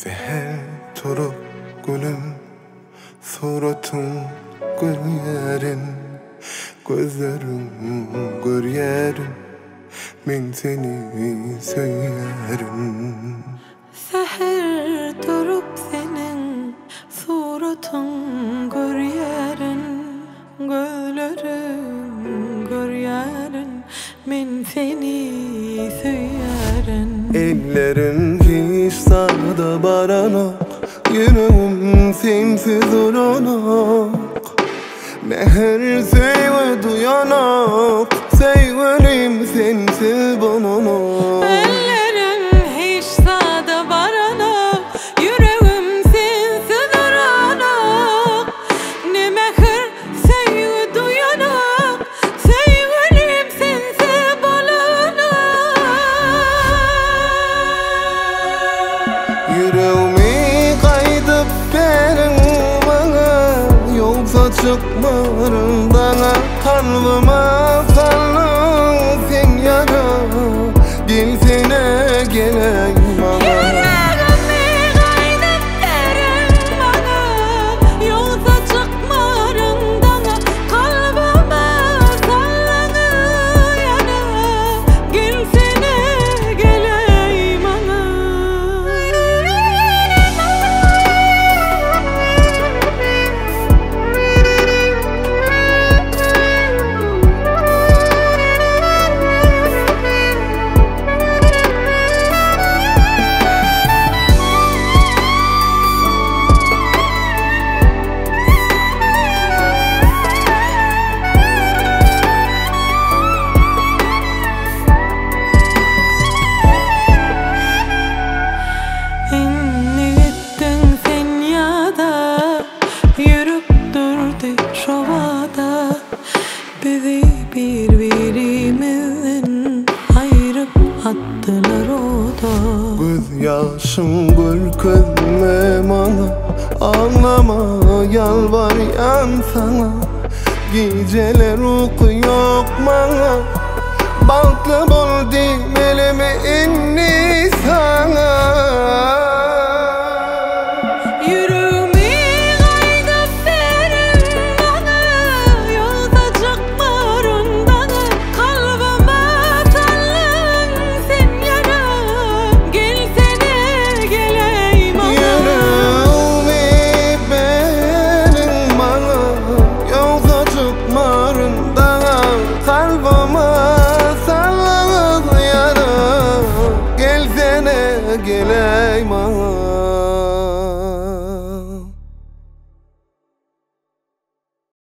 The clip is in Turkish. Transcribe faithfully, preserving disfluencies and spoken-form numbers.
Seher turup gülüm, suratın görýärin, gözlerim görýärin, men seni söýärim. Seher durup senin suratın görýärin, gözlerim görýärin, men seni söýärin. Ellerim hiç sağda baranak, yüreğim sensiz uranak. Meher söýwe duyanak, söýwelim sensiz bulanak. Ellerim hiç sağda baranak, yüreğim sensiz uranak. Ne meher söýwe duyanak, söýwelim sensiz bulanak. Yüreğimi kaydıp berin bana, yoksa çıkmarım bana. Kalbıma sallın sen yara, gelsene geleyim bana. Yüreğimi kaydıp berin bana, yoksa çıkmarım bana. Kalbıma sallın yana, gelsene geleyim bana. İnni gittin sen yada, yürüp durdu şovada. Bizi birbirimizden ayırıp attılar oda. Göz yaşım görkezme bana, ağlama yalvaryan sana. Geceler uyku yok bana, bahtlı bol demeli mi inni sana.